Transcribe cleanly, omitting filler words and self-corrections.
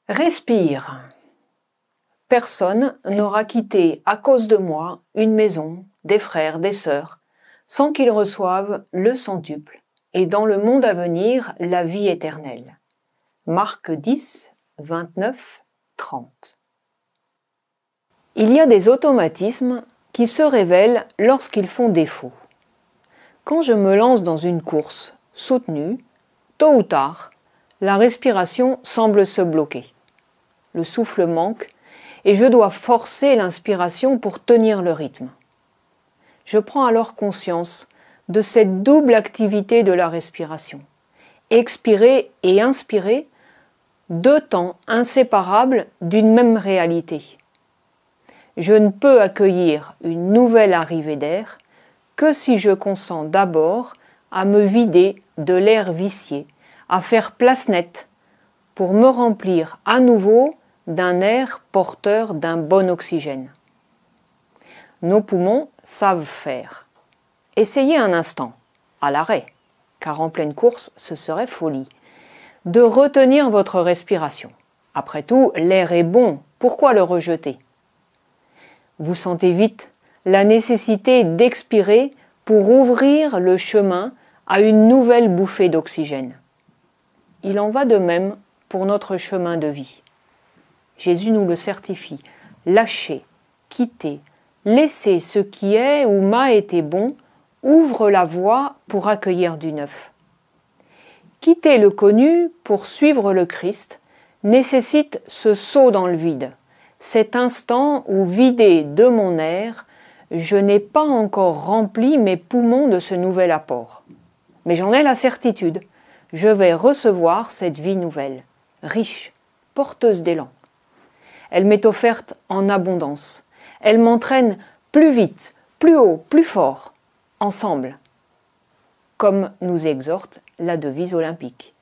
Respire. Personne n'aura quitté à cause de moi une maison, des frères, des sœurs, sans qu'ils reçoivent le centuple, et dans le monde à venir la vie éternelle. Marc 10, 29, 30. Il y a des automatismes qui se révèlent lorsqu'ils font défaut. Quand je me lance dans une course soutenue, tôt ou tard, la respiration semble se bloquer. Le souffle manque et je dois forcer l'inspiration pour tenir le rythme. Je prends alors conscience de cette double activité de la respiration. Expirer et inspirer, deux temps inséparables d'une même réalité. Je ne peux accueillir une nouvelle arrivée d'air que si je consens d'abord à me vider de l'air vicié, à faire place nette pour me remplir à nouveau d'un air porteur d'un bon oxygène. Nos poumons savent faire. Essayez un instant, à l'arrêt, car en pleine course, ce serait folie, de retenir votre respiration. Après tout, l'air est bon, pourquoi le rejeter ? Vous sentez vite la nécessité d'expirer pour ouvrir le chemin à une nouvelle bouffée d'oxygène. Il en va de même pour notre chemin de vie. Jésus nous le certifie. Lâcher, quitter, laisser ce qui est ou m'a été bon ouvre la voie pour accueillir du neuf. Quitter le connu pour suivre le Christ nécessite ce saut dans le vide, cet instant où, vidé de mon air, je n'ai pas encore rempli mes poumons de ce nouvel apport. Mais j'en ai la certitude, je vais recevoir cette vie nouvelle, riche, porteuse d'élan. Elle m'est offerte en abondance. Elle m'entraîne plus vite, plus haut, plus fort, ensemble, comme nous exhorte la devise olympique.